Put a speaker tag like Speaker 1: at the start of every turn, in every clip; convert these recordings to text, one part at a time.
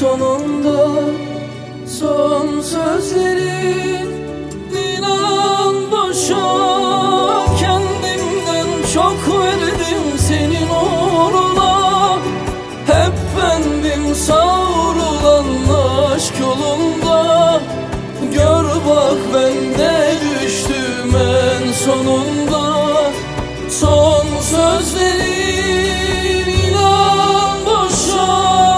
Speaker 1: sonunda. Son sözlerin inan boşa. Kendimden çok verdim senin uğruna. Hep bendim savrulan aşk yolunda. Gör bak ben de düştüm en sonunda. Son sözlerin inan boşa.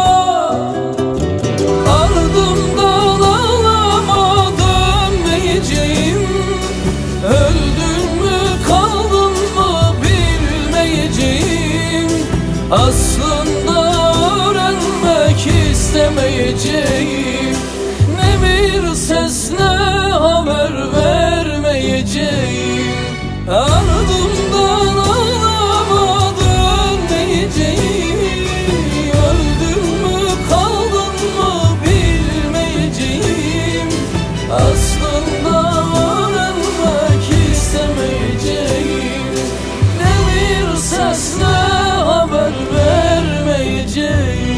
Speaker 1: Ardımdan ağlama dönmeyeceğim. Öldün mü kaldın mı bilmeyeceğim. Aslında öğrenmek istemeyeceğim. Ne bir ses ne haber vermeyeceğim. Ardımdan ağlama dönmeyeceğim. Öldün mü kaldın mı bilmeyeceğim. Aslında öğrenmek istemeyeceğim. Ne bir ses ne haber vermeyeceğim.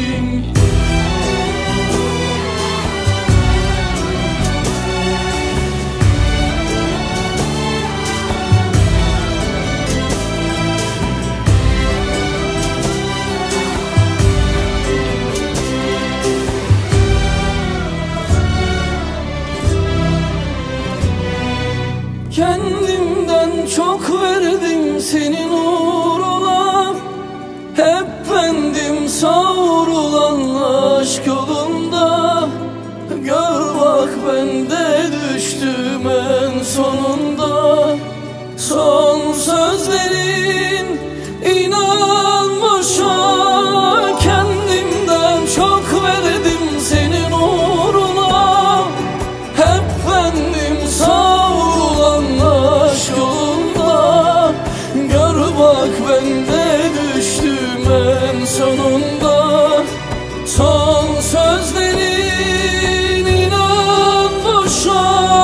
Speaker 1: Kendimden çok verdim senin uğruna. Hep bendim savrulan aşk yolunda. Gör bak ben de düştüm en sonunda. Son sözlerin inan boşa. Kendimden çok verdim senin uğruna. Hep bendim savrulan aşk yolunda. Gör bak ben de düştüm en sonunda. Son sözlerin inan boşa.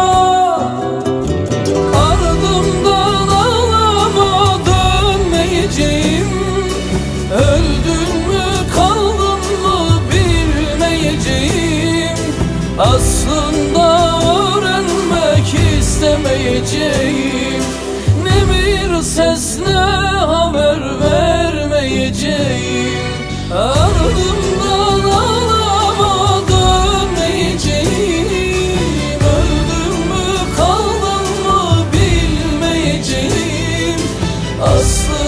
Speaker 1: Ardımdan ağlama dönmeyeceğim. Öldün mü kaldın mı bilmeyeceğim. Aslında öğrenmek istemeyeceğim. Ne bir ses ne haber vermeyeceğim. Ardımdan ağlama dönmeyeceğim. Öldün mü kaldın mı bilmeyeceğim. Aslında